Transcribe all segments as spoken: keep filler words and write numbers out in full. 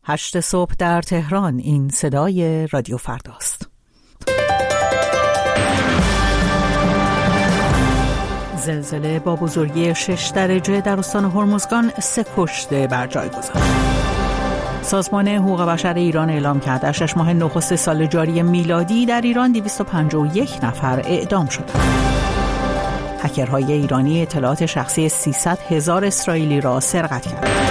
هشت صبح در تهران. این صدای رادیو فرداست. زلزله با بزرگی شش درجه در استان هرمزگان سه کشته بر جای گذاشت. سازمان حقوق بشر ایران اعلام کرد در شش ماه نخست سال جاری میلادی در ایران دویست و پنجاه و یک نفر اعدام شدند. هکرهای ایرانی اطلاعات شخصی سیصد هزار اسرائیلی را سرقت کردند.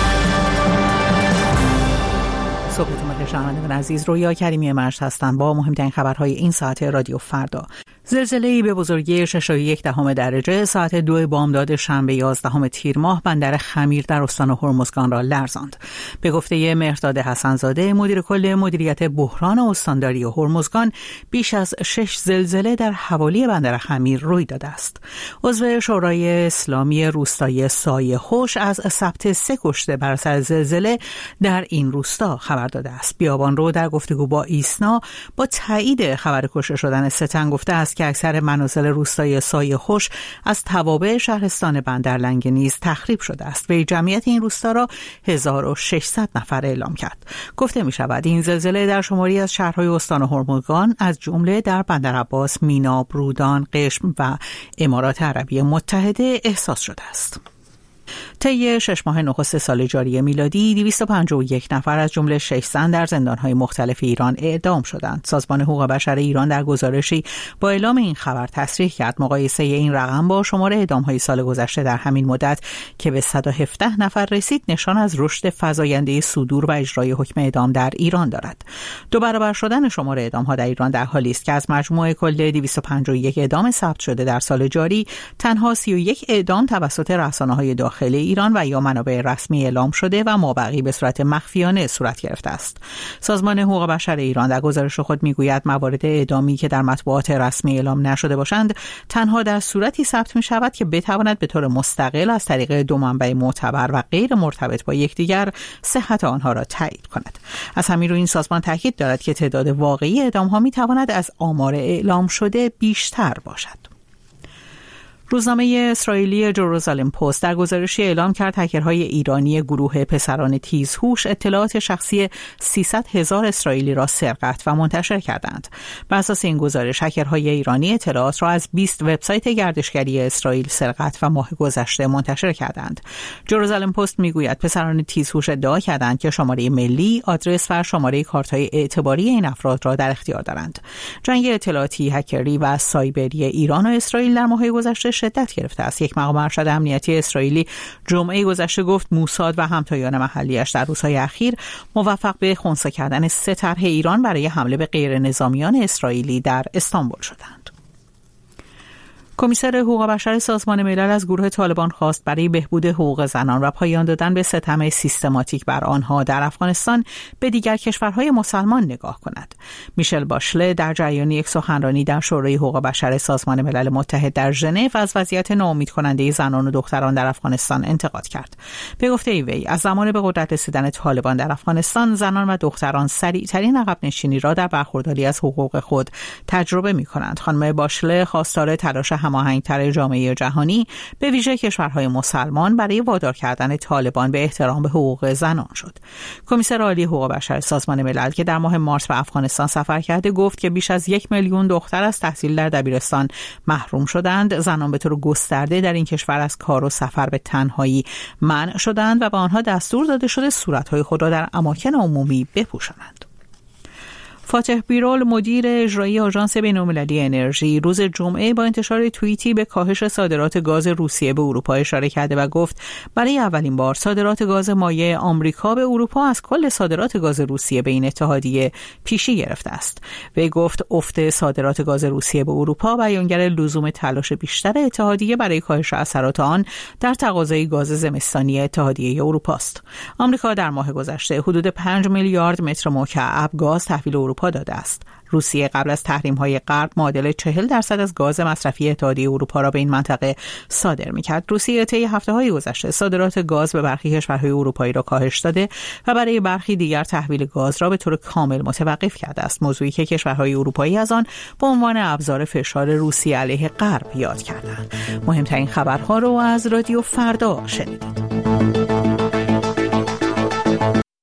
صبحتون بخیر شنوندگان عزیز، رویا کریمی مشت هستند با مهمترین خبرهای این ساعت رادیو فردا. زلزله‌ای به بزرگی شش و یک دهم درجه ساعت دو بامداد شنبه یازدهم تیر ماه بندر خمیر در استان هرمزگان را لرزاند. به گفته مهرداد حسن‌زاده مدیر کل مدیریت بحران استانداری هرمزگان، بیش از شش زلزله در حوالی بندر خمیر روی داده است. عضو شورای اسلامی روستایی سایه خوش از ثبت سه کشته بر اثر زلزله در این روستا خبر داده است. بیابانرو در گفتگو با ایسنا با تایید خبر کشته شدن سه تن گفته است که اکثر منازل روستای سایه خوش از توابع شهرستان بندرلنگ نیز تخریب شده است. وی جمعیت این روستا را هزار و ششصد نفر اعلام کرد. گفته می شود این زلزله در شماری از شهرهای استان هرمزگان از جمله در بندرعباس، میناب، رودان، قشم و امارات عربی متحده احساس شده است. طی شش ماه نخست سال جاری میلادی دویست و پنجاه و یک نفر از جمله شش زن در زندان‌های مختلف ایران اعدام شدند. سازمان حقوق بشر ایران در گزارشی با اعلام این خبر تصریح کرد مقایسه این رقم با شمار اعدام‌های سال گذشته در همین مدت که به صد و هفده نفر رسید نشان از رشد فزاینده صدور و اجرای حکم اعدام در ایران دارد. دو برابر شدن شمار اعدام‌ها در ایران در حالی است که از مجموع کل دویست و پنجاه و یک اعدام ثبت شده در سال جاری تنها سی و یک اعدام توسط رسانه‌های داخلی ایران و یا منابع رسمی اعلام شده و مابقی به صورت مخفیانه صورت گرفته است. سازمان حقوق بشر ایران در گزارش خود میگوید موارد اعدامی که در مطبوعات رسمی اعلام نشده باشند تنها در صورتی ثبت می شود که بتواند به طور مستقل از طریق دو منبع معتبر و غیر مرتبط با یکدیگر صحت آنها را تایید کند. از همین رو این سازمان تاکید دارد که تعداد واقعی اعدام ها می تواند از آمار اعلام شده بیشتر باشد. روزنامه اسرائیلی جروزالم پست در گزارشی اعلام کرد هکرهای ایرانی گروه پسران تیزهوش اطلاعات شخصی سیصد هزار اسرائیلی را سرقت و منتشر کردند. بر اساس این گزارش هکرهای ایرانی اطلاعات را از بیست وبسایت گردشگری اسرائیل سرقت و ماه گذشته منتشر کردند. جروزالم پست میگوید پسران تیزهوش ادعا کردند که شماره ملی، آدرس و شماره کارت‌های اعتباری این افراد را در اختیار دارند. جنگ اطلاعاتی، هکری و سایبری ایران و اسرائیل در ماه گذشته شدت گرفته است. یک مقام ارشد امنیتی اسرائیلی جمعه گذشته گفت موساد و همتایان محلیش در روزهای اخیر موفق به خنثی کردن سه طرح ایران برای حمله به غیر نظامیان اسرائیلی در استانبول شدند. کمیسر حقوق بشر سازمان ملل از گروه طالبان خواست برای بهبود حقوق زنان و پایان دادن به ستم سیستماتیک بر آنها در افغانستان به دیگر کشورهای مسلمان نگاه کند. میشل باشله در جریان یک سخنرانی در شورای حقوق بشر سازمان ملل متحد در ژنو از وضعیت ناامیدکننده زنان و دختران در افغانستان انتقاد کرد. به گفته وی از زمان به قدرت رسیدن طالبان در افغانستان زنان و دختران سریعترین عقب نشینی را در برخورداری از حقوق خود تجربه می‌کنند. خانم باشله خواستار تلاش هماهنگ‌تر جامعه جهانی به ویژه کشورهای مسلمان برای وادار کردن طالبان به احترام به حقوق زنان شد. کمیسر عالی حقوق بشر سازمان ملل که در ماه مارس به افغانستان سفر کرده گفت که بیش از یک میلیون دختر از تحصیل در دبیرستان محروم شدند. زنان به طور گسترده در این کشور از کار و سفر به تنهایی منع شدند و به آنها دستور داده شده صورت‌های خود را در اماکن عمومی بپوشانند. فاتح بیرول مدیر اجرایی آژانس بین‌المللی انرژی روز جمعه با انتشار توییتی به کاهش صادرات گاز روسیه به اروپا اشاره کرده و گفت برای اولین بار صادرات گاز مایع آمریکا به اروپا از کل صادرات گاز روسیه به این اتحادیه پیشی گرفته است. وی گفت افت صادرات گاز روسیه به اروپا بیانگر لزوم تلاش بیشتر اتحادیه برای کاهش اثرات آن در تقاضای گاز زمستانی اتحادیه اروپا است. آمریکا در ماه گذشته حدود پنج میلیارد متر مکعب گاز تحویل اروپا داده است. روسیه قبل از تحریم‌های غرب معادل چهل درصد از گاز مصرفی اتحادیه اروپا را به این منطقه صادر می‌کرد. روسیه طی هفته‌های گذشته صادرات گاز به برخی کشورهای اروپایی را کاهش داده و برای برخی دیگر تحویل گاز را به طور کامل متوقف کرده است، موضوعی که کشورهای اروپایی از آن به عنوان ابزار فشار روسیه علیه غرب یاد کردند. مهمترین خبرها رو از رادیو فردا شنیدید.